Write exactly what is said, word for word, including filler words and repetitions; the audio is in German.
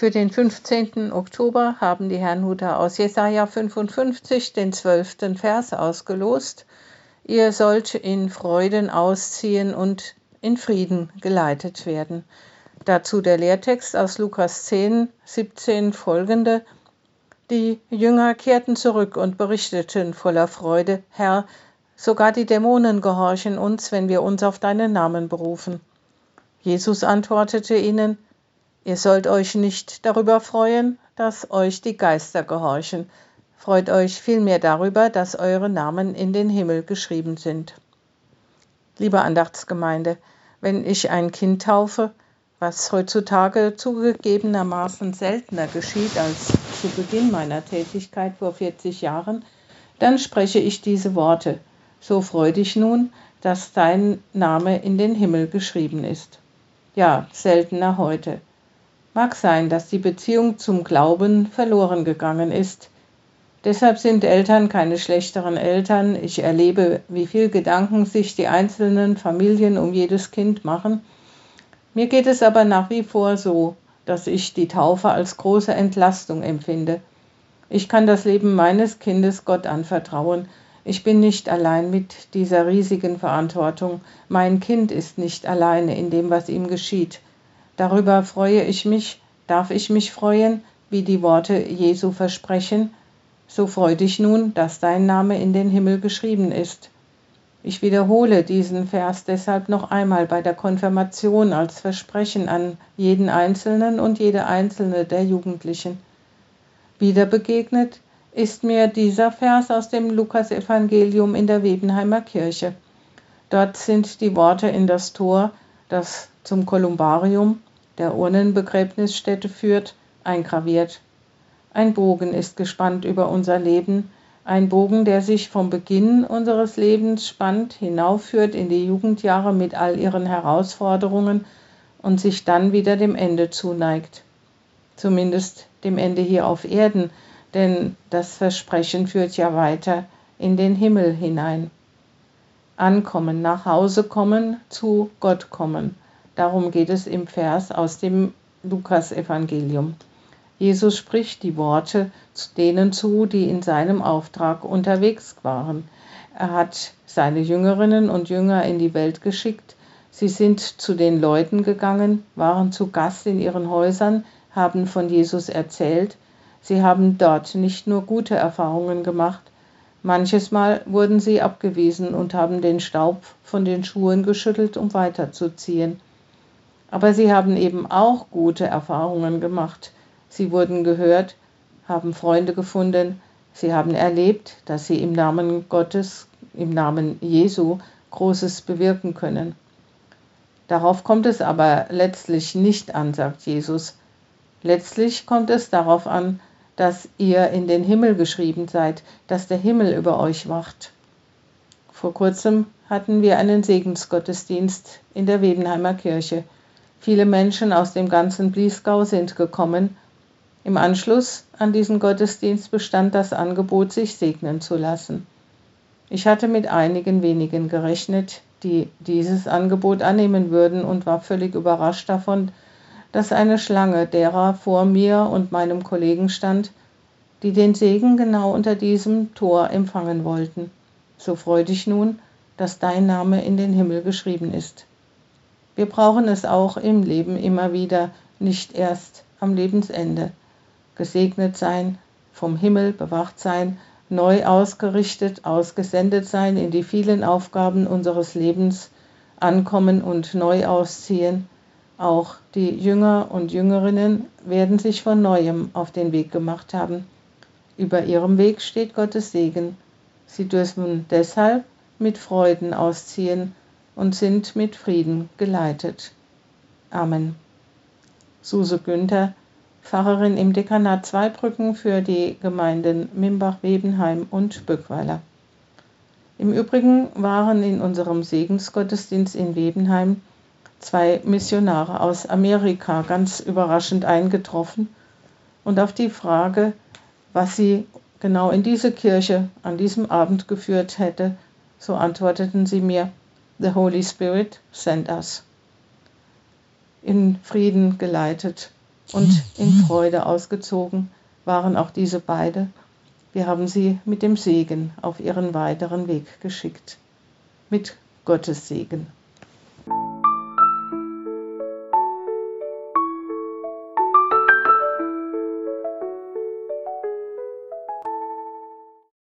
Für den fünfzehnten Oktober haben die Herrnhuter aus Jesaja fünfundfünfzig den zwölften Vers ausgelost. Ihr sollt in Freuden ausziehen und in Frieden geleitet werden. Dazu der Lehrtext aus Lukas zehn, siebzehn folgende. Die Jünger kehrten zurück und berichteten voller Freude: Herr, sogar die Dämonen gehorchen uns, wenn wir uns auf deinen Namen berufen. Jesus antwortete ihnen: Ihr sollt euch nicht darüber freuen, dass euch die Geister gehorchen. Freut euch vielmehr darüber, dass eure Namen in den Himmel geschrieben sind. Liebe Andachtsgemeinde, wenn ich ein Kind taufe, was heutzutage zugegebenermaßen seltener geschieht als zu Beginn meiner Tätigkeit vor vierzig Jahren, dann spreche ich diese Worte: So freu dich nun, dass dein Name in den Himmel geschrieben ist. Ja, seltener heute. Mag sein, dass die Beziehung zum Glauben verloren gegangen ist. Deshalb sind Eltern keine schlechteren Eltern. Ich erlebe, wie viel Gedanken sich die einzelnen Familien um jedes Kind machen. Mir geht es aber nach wie vor so, dass ich die Taufe als große Entlastung empfinde. Ich kann das Leben meines Kindes Gott anvertrauen. Ich bin nicht allein mit dieser riesigen Verantwortung. Mein Kind ist nicht alleine in dem, was ihm geschieht. Darüber freue ich mich, darf ich mich freuen, wie die Worte Jesu versprechen: So freu dich nun, dass dein Name in den Himmel geschrieben ist. Ich wiederhole diesen Vers deshalb noch einmal bei der Konfirmation als Versprechen an jeden Einzelnen und jede einzelne der Jugendlichen. Wieder begegnet ist mir dieser Vers aus dem Lukasevangelium in der Webenheimer Kirche. Dort sind die Worte in das Tor, das zum Kolumbarium, der Urnenbegräbnisstätte, führt, eingraviert. Ein Bogen ist gespannt über unser Leben, ein Bogen, der sich vom Beginn unseres Lebens spannt, hinaufführt in die Jugendjahre mit all ihren Herausforderungen und sich dann wieder dem Ende zuneigt. Zumindest dem Ende hier auf Erden, denn das Versprechen führt ja weiter in den Himmel hinein. Ankommen, nach Hause kommen, zu Gott kommen. Darum geht es im Vers aus dem Lukasevangelium. Jesus spricht die Worte denen zu, die in seinem Auftrag unterwegs waren. Er hat seine Jüngerinnen und Jünger in die Welt geschickt. Sie sind zu den Leuten gegangen, waren zu Gast in ihren Häusern, haben von Jesus erzählt. Sie haben dort nicht nur gute Erfahrungen gemacht, manches Mal wurden sie abgewiesen und haben den Staub von den Schuhen geschüttelt, um weiterzuziehen. Aber sie haben eben auch gute Erfahrungen gemacht. Sie wurden gehört, haben Freunde gefunden, sie haben erlebt, dass sie im Namen Gottes, im Namen Jesu, Großes bewirken können. Darauf kommt es aber letztlich nicht an, sagt Jesus. Letztlich kommt es darauf an, dass ihr in den Himmel geschrieben seid, dass der Himmel über euch wacht. Vor kurzem hatten wir einen Segensgottesdienst in der Webenheimer Kirche. Viele Menschen aus dem ganzen Bliesgau sind gekommen. Im Anschluss an diesen Gottesdienst bestand das Angebot, sich segnen zu lassen. Ich hatte mit einigen wenigen gerechnet, die dieses Angebot annehmen würden, und war völlig überrascht davon, dass eine Schlange derer vor mir und meinem Kollegen stand, die den Segen genau unter diesem Tor empfangen wollten. So freu dich nun, dass dein Name in den Himmel geschrieben ist. Wir brauchen es auch im Leben immer wieder, nicht erst am Lebensende. Gesegnet sein, vom Himmel bewacht sein, neu ausgerichtet, ausgesendet sein in die vielen Aufgaben unseres Lebens, ankommen und neu ausziehen. Auch die Jünger und Jüngerinnen werden sich von Neuem auf den Weg gemacht haben. Über ihrem Weg steht Gottes Segen. Sie dürfen deshalb mit Freuden ausziehen und sind mit Frieden geleitet. Amen. Suse Günther, Pfarrerin im Dekanat Zweibrücken für die Gemeinden Mimbach, Webenheim und Böckweiler. Im Übrigen waren in unserem Segensgottesdienst in Webenheim zwei Missionare aus Amerika ganz überraschend eingetroffen, und auf die Frage, was sie genau in diese Kirche an diesem Abend geführt hätte, so antworteten sie mir: The Holy Spirit sent us. In Frieden geleitet und in Freude ausgezogen waren auch diese beide. Wir haben sie mit dem Segen auf ihren weiteren Weg geschickt. Mit Gottes Segen.